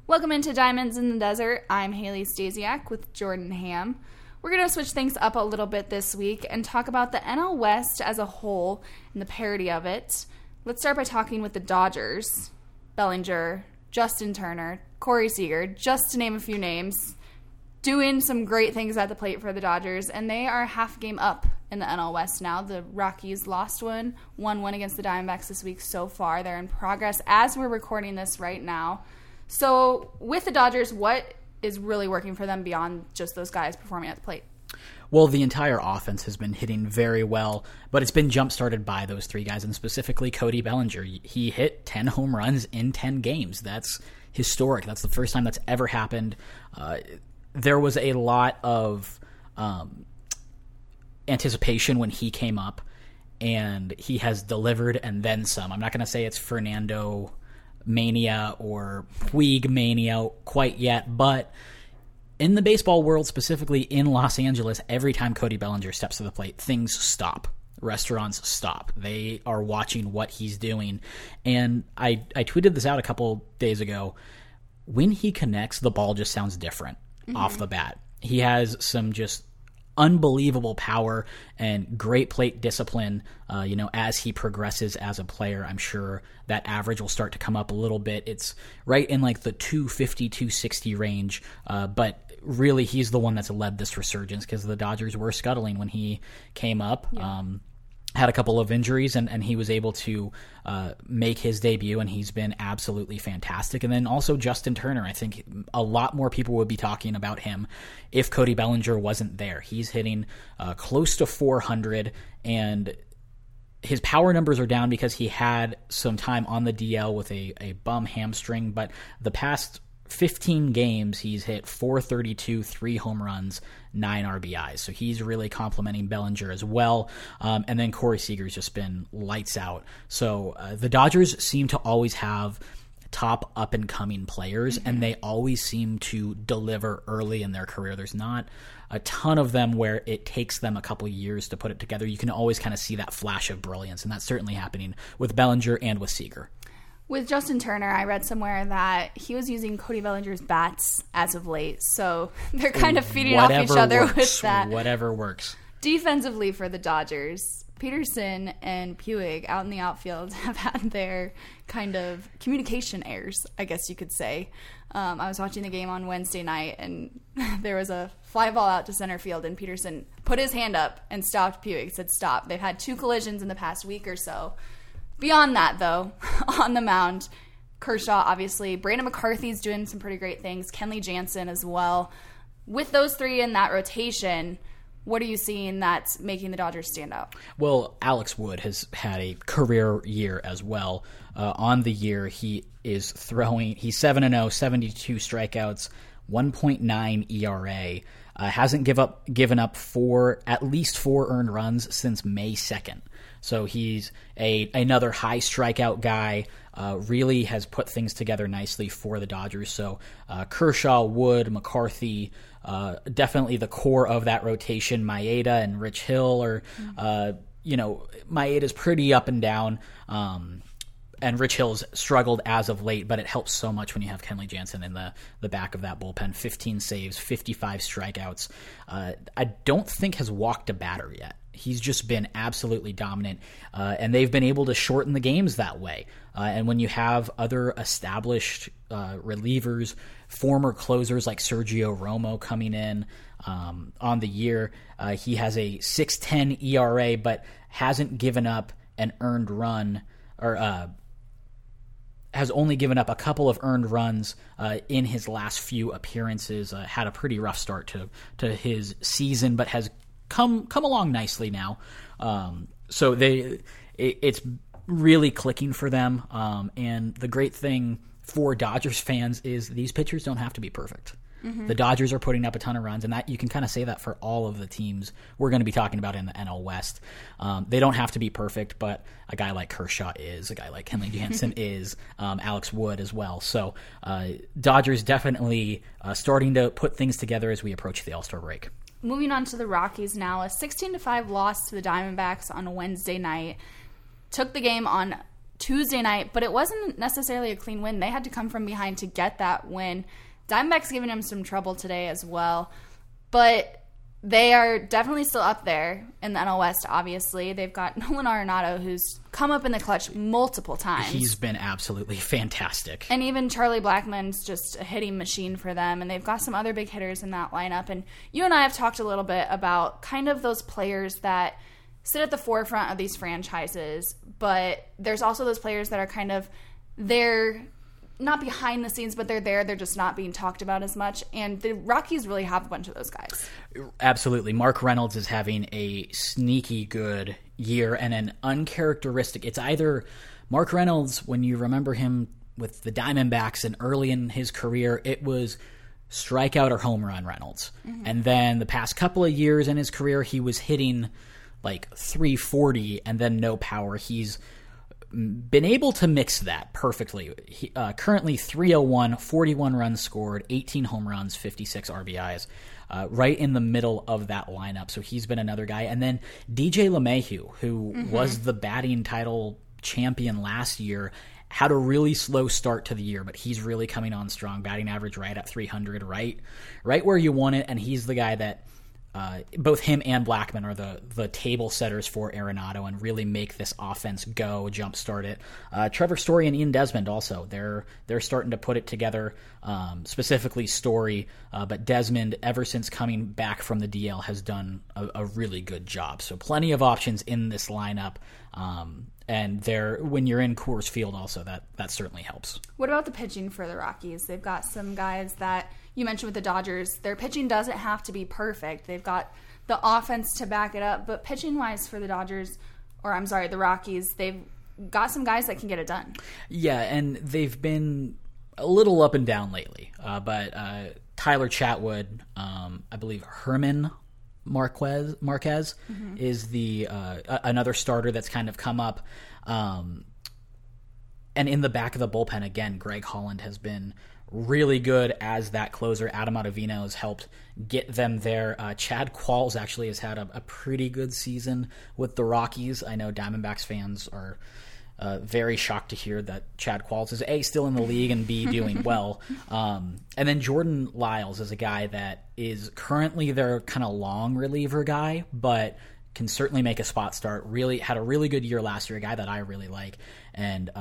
Welcome into Diamonds in the Desert. I'm Haley Stasiak with Jordan Ham. We're going to switch things up a little bit this week and talk about the NL West as a whole and the parity of it. Let's start by talking with the Dodgers. Bellinger, Justin Turner, Corey Seager, just to name a few names, doing some great things at the plate for the Dodgers, and they are half a game up in the NL West now. The Rockies lost one, won one against the Diamondbacks this week so far. They're in progress as we're recording this right now. So with the Dodgers, what is really working for them beyond just those guys performing at the plate? Well, the entire offense has been hitting very well, but it's been jump-started by those three guys, and specifically Cody Bellinger. He hit 10 home runs in 10 games. That's historic. That's the first time that's ever happened. There was a lot of anticipation when he came up, and he has delivered and then some. I'm not going to say it's Fernando mania or Puig mania quite yet, but in the baseball world, specifically in Los Angeles, every time Cody Bellinger steps to the plate, things stop. Restaurants stop. They are watching what he's doing. And I tweeted this out a couple days ago. When he connects, the ball just sounds different off the bat. He has some just unbelievable power and great plate discipline. As he progresses as a player, I'm sure that average will start to come up a little bit. It's right in like the 250, 260 range, but really he's the one that's led this resurgence because the Dodgers were scuttling when he came up. Yeah. Had a couple of injuries, and he was able to make his debut, and he's been absolutely fantastic. And then also Justin Turner. I think a lot more people would be talking about him if Cody Bellinger wasn't there. He's hitting close to 400, and his power numbers are down because he had some time on the DL with a bum hamstring, but the past 15 games, he's hit 432, 3 home runs, 9 RBIs. So he's really complimenting Bellinger as well. And then Corey Seager's just been lights out. So the Dodgers seem to always have top up-and-coming players, and they always seem to deliver early in their career. There's not a ton of them where it takes them a couple years to put it together. You can always kind of see that flash of brilliance, and that's certainly happening with Bellinger and with Seager. With Justin Turner, I read somewhere that he was using Cody Bellinger's bats as of late, so they're kind of feeding off each other with that. Whatever works. Defensively for the Dodgers, Peterson and Puig out in the outfield have had their kind of communication errors, I guess you could say. I was watching the game on Wednesday night, and there was a fly ball out to center field, and Peterson put his hand up and stopped Puig, said stop. They've had 2 collisions in the past week or so. Beyond that, though, on the mound, Kershaw, obviously. Brandon McCarthy's doing some pretty great things. Kenley Jansen as well. With those 3 in that rotation, what are you seeing that's making the Dodgers stand out? Well, Alex Wood has had a career year as well. On the year, he's 7-0, 72 strikeouts, 1.9 ERA. Hasn't given up at least 4 earned runs since May 2nd. So he's another high strikeout guy, really has put things together nicely for the Dodgers. So Kershaw, Wood, McCarthy, definitely the core of that rotation. Maeda and Rich Hill are, Maeda's pretty up and down. And Rich Hill's struggled as of late, but it helps so much when you have Kenley Jansen in the back of that bullpen. 15 saves, 55 strikeouts. I don't think has walked a batter yet. He's just been absolutely dominant, and they've been able to shorten the games that way. And when you have other established relievers, former closers like Sergio Romo coming in on the year, he has a 6.10 ERA, but hasn't given up an earned run or has only given up a couple of earned runs in his last few appearances. Had a pretty rough start to his season, but has come along nicely now. So it's really clicking for them. And the great thing for Dodgers fans is these pitchers don't have to be perfect. Mm-hmm. The Dodgers are putting up a ton of runs, and that you can kind of say that for all of the teams we're going to be talking about in the NL West. They don't have to be perfect, but a guy like Kershaw is, a guy like Kenley Jansen is, Alex Wood as well. So Dodgers definitely starting to put things together as we approach the All-Star break. Moving on to the Rockies now, a 16-5 loss to the Diamondbacks on a Wednesday night. Took the game on Tuesday night, but it wasn't necessarily a clean win. They had to come from behind to get that win. Diamondbacks giving them some trouble today as well, but they are definitely still up there in the NL West, obviously. They've got Nolan Arenado, who's come up in the clutch multiple times. He's been absolutely fantastic. And even Charlie Blackmon's just a hitting machine for them. And they've got some other big hitters in that lineup. And you and I have talked a little bit about kind of those players that sit at the forefront of these franchises. But there's also those players that are kind of there, not behind the scenes, but they're there. They're just not being talked about as much. And the Rockies really have a bunch of those guys. Absolutely. Mark Reynolds is having a sneaky good year and an uncharacteristic. It's either Mark Reynolds, when you remember him with the Diamondbacks and early in his career, it was strikeout or home run Reynolds. Mm-hmm. And then the past couple of years in his career, he was hitting like 340 and then no power. He's been able to mix that perfectly. He, currently 301, 41 runs scored, 18 home runs, 56 RBIs, right in the middle of that lineup. So he's been another guy. And then DJ LeMahieu, who was the batting title champion last year, had a really slow start to the year, but he's really coming on strong. Batting average right at 300, right where you want it. And he's the guy that both him and Blackmon are the table setters for Arenado and really make this offense go, jumpstart it. Trevor Story and Ian Desmond also, they're starting to put it together, specifically Story, but Desmond, ever since coming back from the DL, has done a really good job. So plenty of options in this lineup, and when you're in Coors Field also, that certainly helps. What about the pitching for the Rockies? They've got some guys that you mentioned with the Dodgers. Their pitching doesn't have to be perfect. They've got the offense to back it up. But pitching-wise for the the Rockies, they've got some guys that can get it done. Yeah, and they've been a little up and down lately. But Tyler Chatwood, I believe Herman Marquez is the another starter that's kind of come up. And in the back of the bullpen, again, Greg Holland has been really good as that closer. Adam Ottavino has helped get them there. Chad Qualls actually has had a pretty good season with the Rockies. I know Diamondbacks fans are very shocked to hear that Chad Qualls is A, still in the league, and B, doing well. And then Jordan Lyles is a guy that is currently their kind of long reliever guy, but can certainly make a spot start. Really had a really good year last year, a guy that I really like. And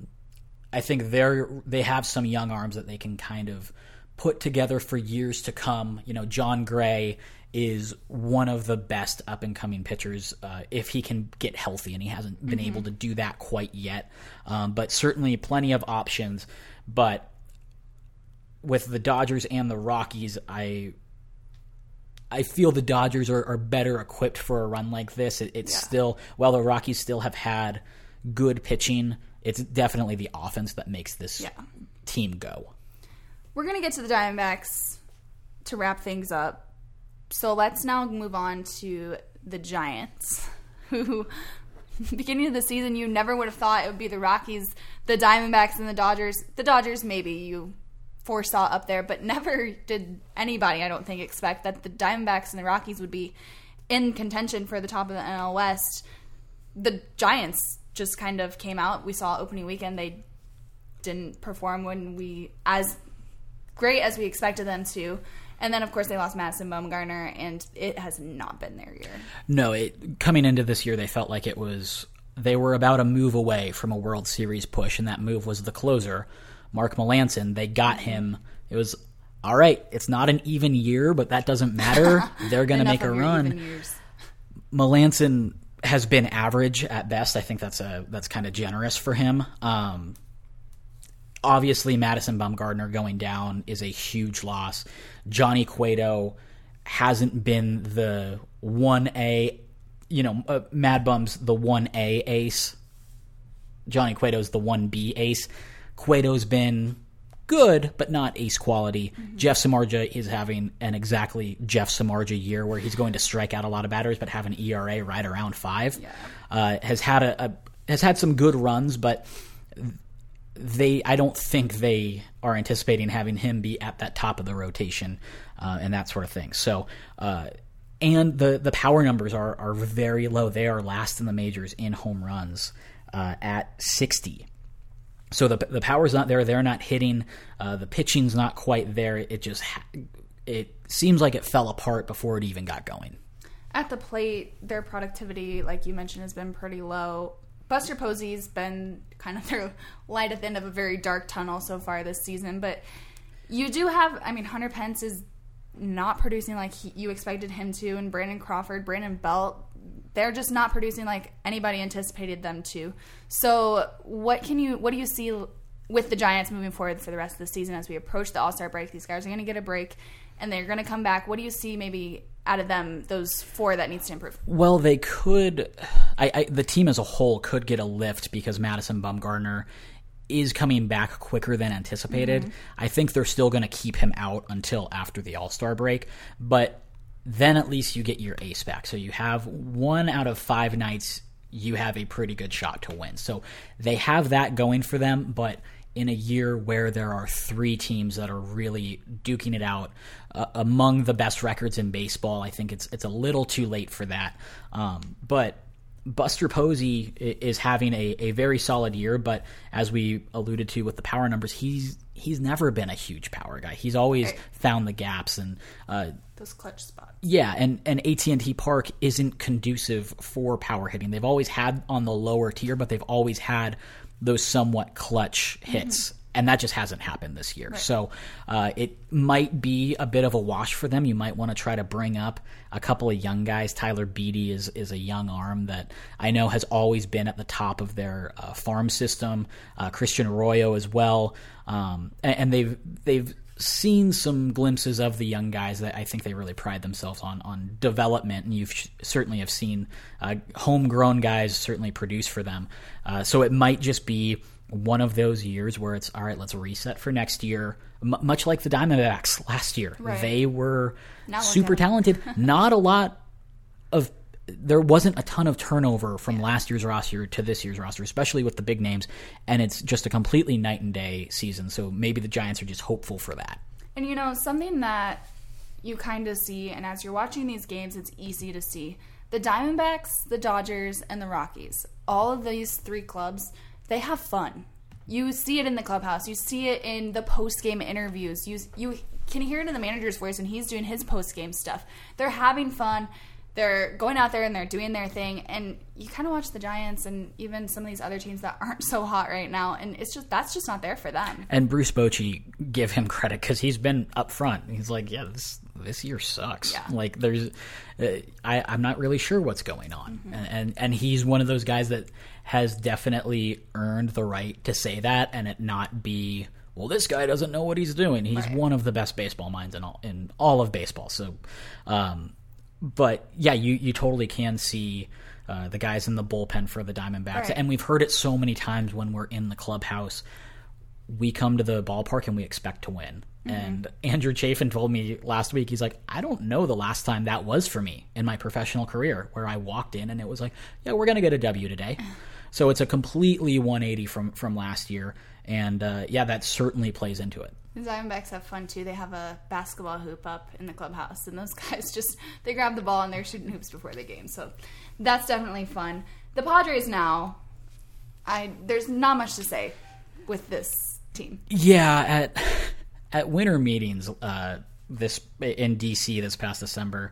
I think they have some young arms that they can kind of put together for years to come. You know, John Gray is one of the best up-and-coming pitchers if he can get healthy, and he hasn't been able to do that quite yet. But certainly plenty of options. But with the Dodgers and the Rockies, I feel the Dodgers are better equipped for a run like this. It's still, while the Rockies still have had good pitching, it's definitely the offense that makes this team go. We're going to get to the Diamondbacks to wrap things up. So let's now move on to the Giants, who, beginning of the season, you never would have thought it would be the Rockies, the Diamondbacks, and the Dodgers. The Dodgers maybe you foresaw up there, but never did anybody, I don't think, expect that the Diamondbacks and the Rockies would be in contention for the top of the NL West. The Giants just kind of came out. We saw opening weekend. They didn't perform as great as we expected them to. And then, of course, they lost Madison Bumgarner, and it has not been their year. No, coming into this year, they felt like they were about a move away from a World Series push, and that move was the closer, Mark Melancon. They got him. It was, all right, it's not an even year, but that doesn't matter. They're going to make a run. Melancon has been average at best. I think that's kind of generous for him. Obviously, Madison Bumgarner going down is a huge loss. Johnny Cueto hasn't been the 1A, Mad Bum's the 1A ace. Johnny Cueto's the 1B ace. Cueto's been good, but not ace quality. Mm-hmm. Jeff Samardzija is having an exactly Jeff Samardzija year where he's going to strike out a lot of batters but have an ERA right around 5. Yeah. Has had some good runs, but I don't think they are anticipating having him be at that top of the rotation and that sort of thing. So, and the power numbers are very low. They are last in the majors in home runs. at 60. So the power's not there. They're not hitting. The pitching's not quite there. It seems like it fell apart before it even got going. At the plate, their productivity, like you mentioned, has been pretty low. Buster Posey's been kind of their light at the end of a very dark tunnel so far this season. But you do have, Hunter Pence is not producing like you expected him to, and Brandon Crawford, Brandon Belt, they're just not producing like anybody anticipated them to. So what do you see with the Giants moving forward for the rest of the season as we approach the All-Star break? These guys are going to get a break, and they're going to come back. What do you see maybe out of them, those four that needs to improve? Well, they could. The team as a whole could get a lift because Madison Bumgarner is coming back quicker than anticipated. Mm-hmm. I think they're still going to keep him out until after the All-Star break, but then at least you get your ace back. So you have 1 out of 5 nights you have a pretty good shot to win. So they have that going for them, but in a year where there are 3 teams that are really duking it out among the best records in baseball, I think it's a little too late for that. But Buster Posey is having a very solid year, but as we alluded to with the power numbers, he's never been a huge power guy. He's always found the gaps and those clutch spots. Yeah, and AT&T Park isn't conducive for power hitting. They've always had on the lower tier, but they've always had those somewhat clutch hits. Mm-hmm. And that just hasn't happened this year. Right. So it might be a bit of a wash for them. You might want to try to bring up a couple of young guys. Tyler Beede is a young arm that I know has always been at the top of their farm system. Christian Arroyo as well. And they've seen some glimpses of the young guys that I think they really pride themselves on development. And you've certainly have seen homegrown guys certainly produce for them. So it might just be one of those years where it's, all right, let's reset for next year. Much like the Diamondbacks last year. Right. They were super talented. Not a lot of – there wasn't a ton of turnover from last year's roster to this year's roster, especially with the big names, and it's just a completely night and day season. So maybe the Giants are just hopeful for that. And, something that you kind of see, and as you're watching these games, it's easy to see. The Diamondbacks, the Dodgers, and the Rockies, all of these 3 clubs – they have fun. You see it in the clubhouse. You see it in the post-game interviews. You can hear it in the manager's voice when he's doing his post-game stuff. They're having fun. They're going out there and they're doing their thing. And you kind of watch the Giants and even some of these other teams that aren't so hot right now, and that's just not there for them. And Bruce Bochy, give him credit because he's been up front. He's like, yeah, this year sucks. Yeah. Like there's, I'm not really sure what's going on. Mm-hmm. And he's one of those guys that has definitely earned the right to say that and it not be, well, this guy doesn't know what he's doing. He's one of the best baseball minds in all of baseball. So, but yeah, you totally can see the guys in the bullpen for the Diamondbacks. Right. And we've heard it so many times when we're in the clubhouse. We come to the ballpark and we expect to win. Mm-hmm. And Andrew Chafin told me last week, he's like, I don't know the last time that was for me in my professional career where I walked in and it was like, yeah, we're going to get a W today. So it's a completely 180 from last year. And that certainly plays into it. The Diamondbacks have fun too. They have a basketball hoop up in the clubhouse, and those guys they grab the ball and they're shooting hoops before the game. So that's definitely fun. The Padres now, there's not much to say with this team. Yeah, at winter meetings this in DC this past December,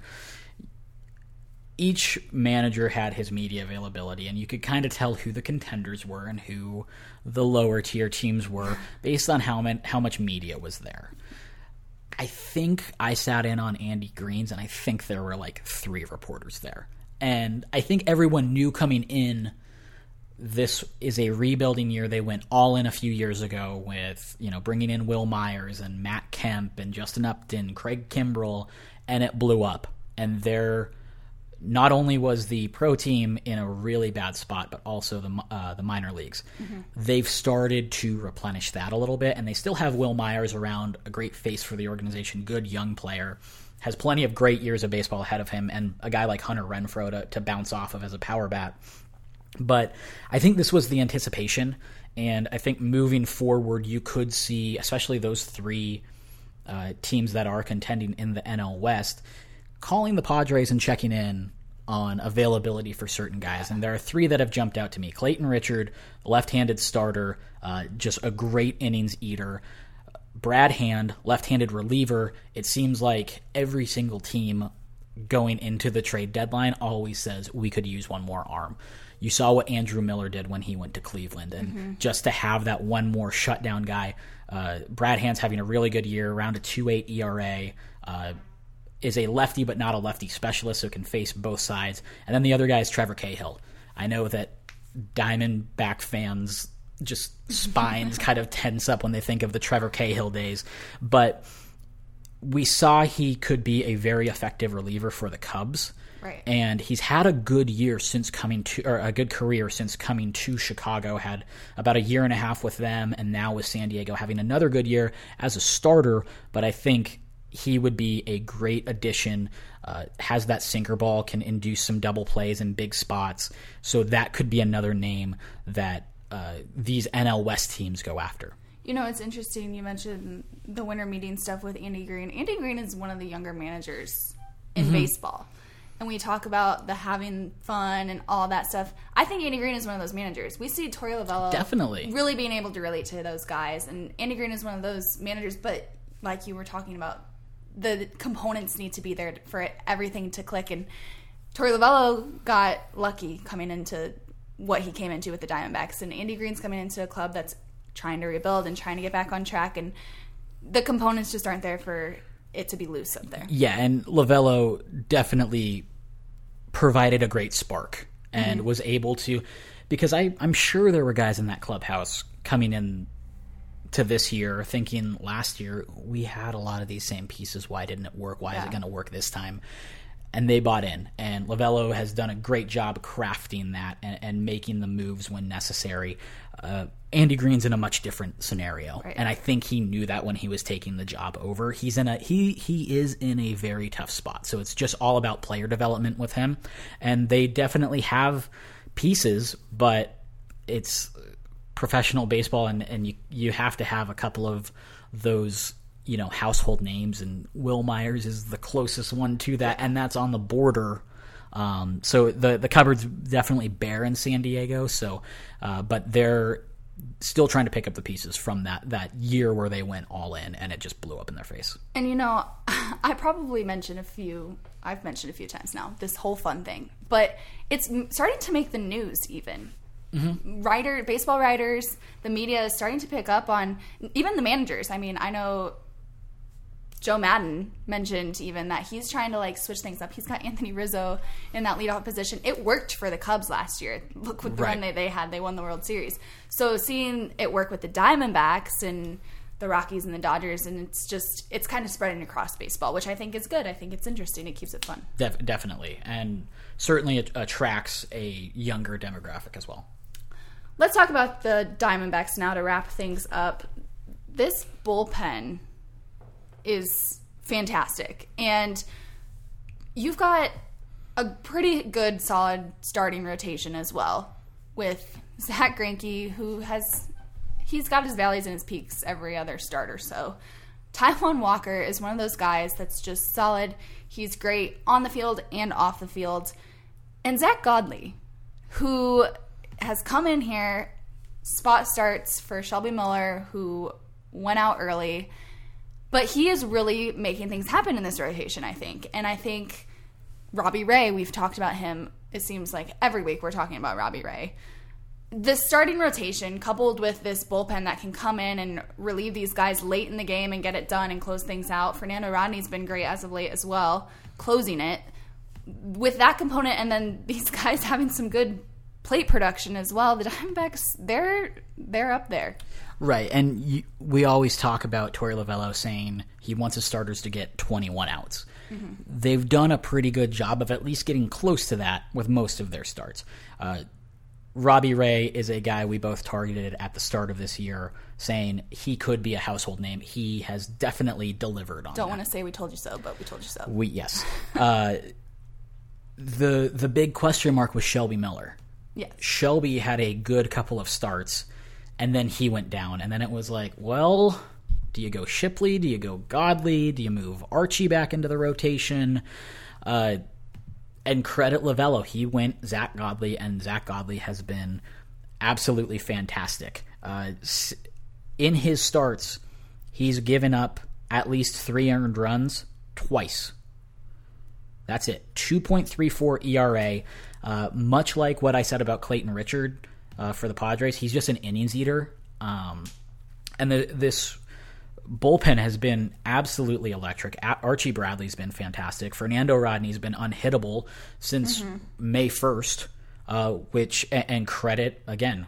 each manager had his media availability, and you could kind of tell who the contenders were and who the lower tier teams were based on how much media was there. I think I sat in on Andy Green's, and I think there were like 3 reporters there. And I think everyone knew coming in this is a rebuilding year. They went all in a few years ago with, bringing in Will Myers and Matt Kemp and Justin Upton, Craig Kimbrell, and it blew up. And they're not only was the pro team in a really bad spot, but also the minor leagues. Mm-hmm. They've started to replenish that a little bit, and they still have Will Myers around, a great face for the organization, good young player, has plenty of great years of baseball ahead of him, and a guy like Hunter Renfroe to bounce off of as a power bat. But I think this was the anticipation, and I think moving forward you could see, especially those 3 teams that are contending in the NL West, calling the Padres and checking in on availability for certain guys, and there are three that have jumped out to me. Clayton Richard, left-handed starter, just a great innings eater. Brad Hand, left-handed reliever. It seems like every single team going into the trade deadline always says we could use one more arm. You saw what Andrew Miller did when he went to Cleveland, and just to have that one more shutdown guy. Brad Hand's having a really good year, around a 2.8 ERA, is a lefty but not a lefty specialist, so can face both sides. And then the other guy is Trevor Cahill. I know that Diamondback fans just spines kind of tense up when they think of the Trevor Cahill days, but we saw he could be a very effective reliever for the Cubs. Right. And he's had a good year since coming to, or a good career since coming to Chicago. Had about a year and a half with them, and now with San Diego having another good year as a starter. But I think he would be a great addition. Has that sinker ball, can induce some double plays in big spots. So that could be another name that these NL West teams go after. You know, it's interesting. You mentioned the winter meeting stuff with Andy Green. Andy Green is one of the younger managers in baseball. And we talk about the having fun and all that stuff. I think Andy Green is one of those managers. We see Torey Lovullo definitely really being able to relate to those guys. And Andy Green is one of those managers. But like you were talking about, the components need to be there for everything to click. And Torey Lovullo got lucky coming into what he came into with the Diamondbacks. And Andy Green's coming into a club that's trying to rebuild and trying to get back on track. And the components just aren't there for it to be loose up there. Yeah, and Lovullo definitely provided a great spark and was able to, because I'm sure there were guys in that clubhouse coming in to this year thinking last year we had a lot of these same pieces. Why didn't it work? Why is it going to work this time? And they bought in, and Lovullo has done a great job crafting that and making the moves when necessary. Andy Green's in a much different scenario, and I think he knew that when he was taking the job over. He is in a very tough spot, so it's just all about player development with him. And they definitely have pieces, but it's professional baseball, and you have to have a couple of those, you know, household names, and Will Myers is the closest one to that, and that's on the border. So the cupboard's definitely bare in San Diego. So, but they're still trying to pick up the pieces from that year where they went all in, and it just blew up in their face. And you know, I probably mentioned I've mentioned a few times now, this whole fun thing, but it's starting to make the news even. Baseball writers, the media is starting to pick up on, even the managers. I mean, I know Joe Madden mentioned even that he's trying to like switch things up. He's got Anthony Rizzo in that leadoff position. It worked for the Cubs last year. Look what the run they had. They won the World Series. So seeing it work with the Diamondbacks and the Rockies and the Dodgers, and it's kind of spreading across baseball, which I think is good. I think it's interesting. It keeps it fun. Definitely. And certainly it attracts a younger demographic as well. Let's talk about the Diamondbacks now to wrap things up. This bullpen is fantastic. And you've got a pretty good, solid starting rotation as well with Zach Greinke, he's got his valleys and his peaks every other starter. So Taijuan Walker is one of those guys that's just solid. He's great on the field and off the field. And Zach Godley, who has come in here, spot starts for Shelby Miller, who went out early. But he is really making things happen in this rotation, I think. And I think Robbie Ray, we've talked about him. It seems like every week we're talking about Robbie Ray. The starting rotation, coupled with this bullpen that can come in and relieve these guys late in the game and get it done and close things out. Fernando Rodney's been great as of late as well, closing it. With that component, and then these guys having some good plate production as well, the Diamondbacks, they're up there. Right, and we always talk about Torey Lovullo saying he wants his starters to get 21 outs. They've done a pretty good job of at least getting close to that with most of their starts. Robbie Ray is a guy we both targeted at the start of this year, saying he could be a household name. He has definitely delivered on that. Don't want to say we told you so, but we told you so. Yes. The big question mark was Shelby Miller. Yes. Shelby had a good couple of starts, and then he went down. And then it was like, well, do you go Shipley? Do you go Godley? Do you move Archie back into the rotation? And credit Lavello. He went Zach Godley, and Zach Godley has been absolutely fantastic. In his starts, he's given up at least 3 earned runs twice. That's it. 2.34 ERA. Much like what I said about Clayton Richard for the Padres, he's just an innings eater. And this bullpen has been absolutely electric. Archie Bradley's been fantastic. Fernando Rodney's been unhittable since May 1st, and credit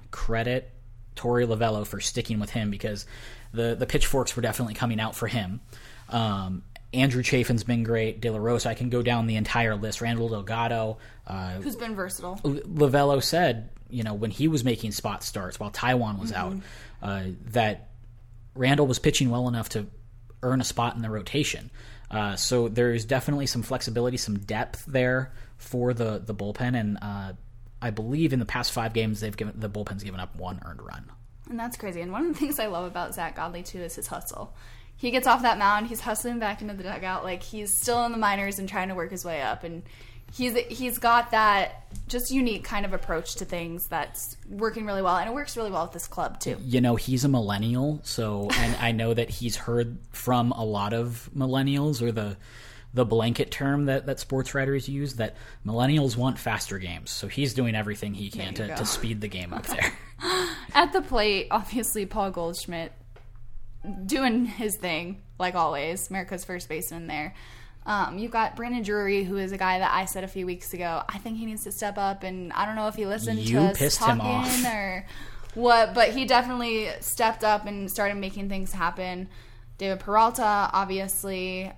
Torey Lavello for sticking with him, because the pitchforks were definitely coming out for him. Andrew Chafin's been great. De La Rosa, I can go down the entire list. Randall Delgado. Who's been versatile. Lavello said, when he was making spot starts while Taiwan was out, that Randall was pitching well enough to earn a spot in the rotation. So there's definitely some flexibility, some depth there for the bullpen, and I believe in the past 5 games the bullpen's given up 1 earned run. And that's crazy. And one of the things I love about Zach Godley too is his hustle. He gets off that mound, he's hustling back into the dugout like he's still in the minors and trying to work his way up, and he's got that just unique kind of approach to things that's working really well, and it works really well with this club too. He's a millennial, and I know that he's heard from a lot of millennials, or the blanket term that sports writers use, that millennials want faster games. So he's doing everything he can to speed the game up there. At the plate, obviously Paul Goldschmidt doing his thing, like always, America's first baseman there. You've got Brandon Drury, who is a guy that I said a few weeks ago, I think he needs to step up, and I don't know if he listened to us talking or what, but he definitely stepped up and started making things happen. David Peralta, obviously.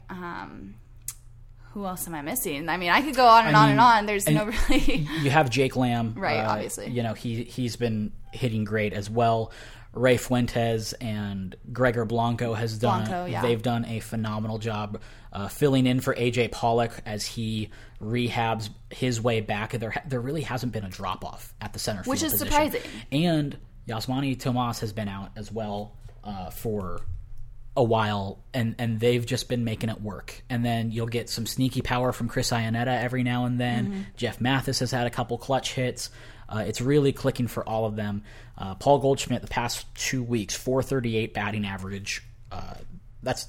Who else am I missing? I mean, I could go on and on and on. There's no really... You have Jake Lamb. Right, obviously. He's been hitting great as well. Ray Fuentes and Gregor Blanco they've done a phenomenal job filling in for AJ Pollock as he rehabs his way back. There really hasn't been a drop-off at the center field position. Which is surprising. And Yasmani Tomas has been out as well for a while, and they've just been making it work. And then you'll get some sneaky power from Chris Iannetta every now and then. Jeff Mathis has had a couple clutch hits. It's really clicking for all of them. Paul Goldschmidt, the past 2 weeks, .438 batting average. That's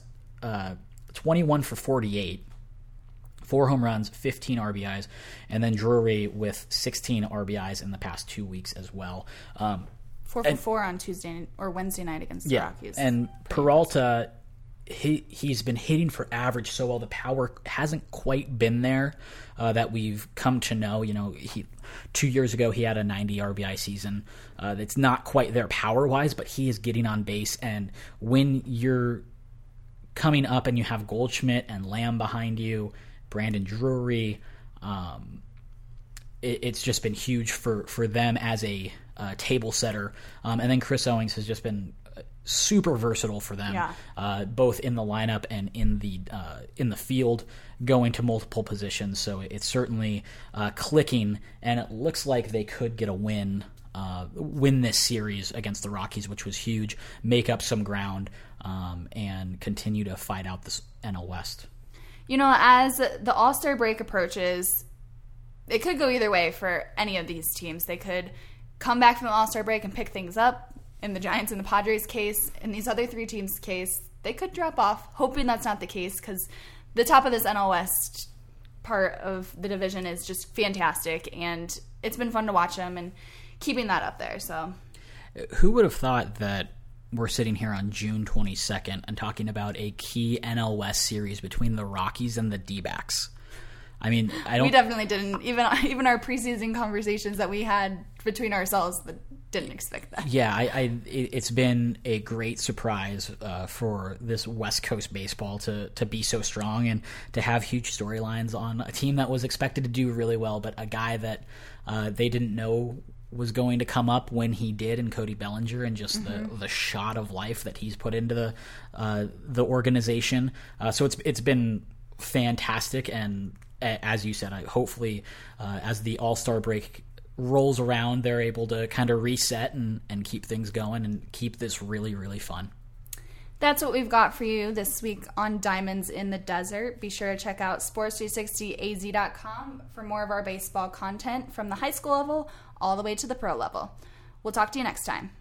21 for 48. 4 home runs, 15 RBIs. And then Drury with 16 RBIs in the past 2 weeks as well. 4 for 4 on Tuesday or Wednesday night against the Rockies. And Peralta, he's been hitting for average so well. The power hasn't quite been there that we've come to know. 2 years ago he had a 90 RBI season. It's not quite there power-wise, but he is getting on base. And when you're coming up and you have Goldschmidt and Lamb behind you, Brandon Drury, it's just been huge for them as a table setter. And then Chris Owings has just been super versatile for them, both in the lineup and in the field, going to multiple positions. So it's certainly clicking, and it looks like they could get a win this series against the Rockies, which was huge, make up some ground, and continue to fight out this NL West. As the All-Star break approaches, it could go either way for any of these teams. They could come back from the All-Star break and pick things up. In the Giants and the Padres case, in these other 3 teams' case, they could drop off, hoping that's not the case, because the top of this NL West part of the division is just fantastic, and it's been fun to watch them and keeping that up there. So, who would have thought that we're sitting here on June 22nd and talking about a key NL West series between the Rockies and the D-backs? I mean, we definitely didn't. Even our preseason conversations that we had between ourselves didn't expect that. Yeah, it's been a great surprise for this West Coast baseball to be so strong and to have huge storylines on a team that was expected to do really well, but a guy that they didn't know was going to come up when he did in Cody Bellinger, and just the shot of life that he's put into the organization. So it's been fantastic, and as you said, hopefully as the All-Star break rolls around, they're able to kind of reset and keep things going and keep this really, really fun. That's what we've got for you this week on Diamonds in the Desert. Be sure to check out sports360az.com for more of our baseball content from the high school level all the way to the pro level. We'll talk to you next time.